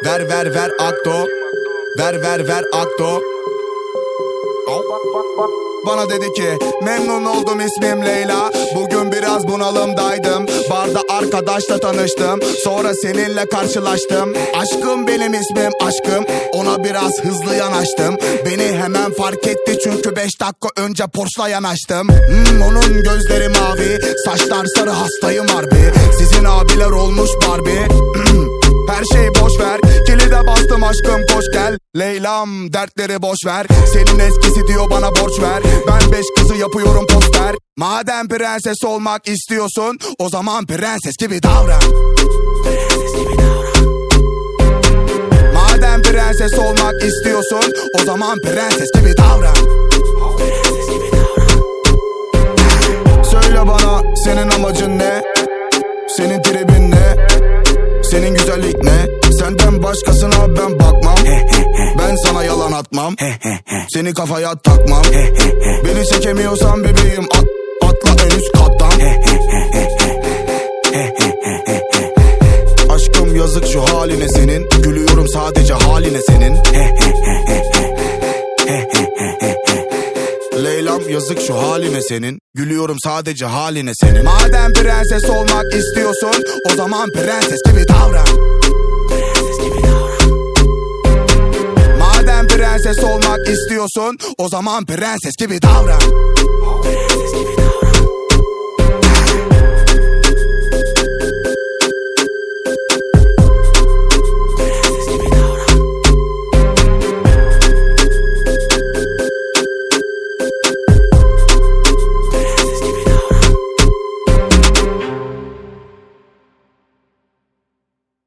Ver akto. Ver akto. Bana dedi ki memnun oldum, ismim Leyla. Bugün biraz bunalımdaydım. Barda arkadaşla tanıştım. Sonra seninle karşılaştım. Aşkım benim ismim aşkım. Ona biraz hızlı yanaştım. Beni hemen fark etti çünkü 5 dakika önce Porsche'la yanaştım. Onun gözleri mavi, saçlar sarı, hastayım harbi. Sizin abiler olmuş Barbie. Her şeyi boş ver, kilide bastım aşkım koş gel. Leylam dertleri boş ver. Senin eskisi diyor bana borç ver. Ben 5 kızı yapıyorum poster. Madem prenses olmak istiyorsun, o zaman prenses gibi davran. Madem prenses olmak istiyorsun, o zaman prenses gibi davran. Söyle bana senin amacın ne? Senin tribin ne? Senin güzellik ne? Senden başkasına ben bakmam. Ben sana yalan atmam. Seni kafaya takmam. Beni çekemiyorsan bebeğim atla en üst kattan. Aşkım yazık şu haline senin. Gülüyorum sadece haline senin. Leylam yazık şu haline senin. Gülüyorum sadece haline senin. Madem prenses olmak istiyorsun, o zaman prenses gibi davran. Madem prenses olmak istiyorsun, o zaman prenses gibi davran.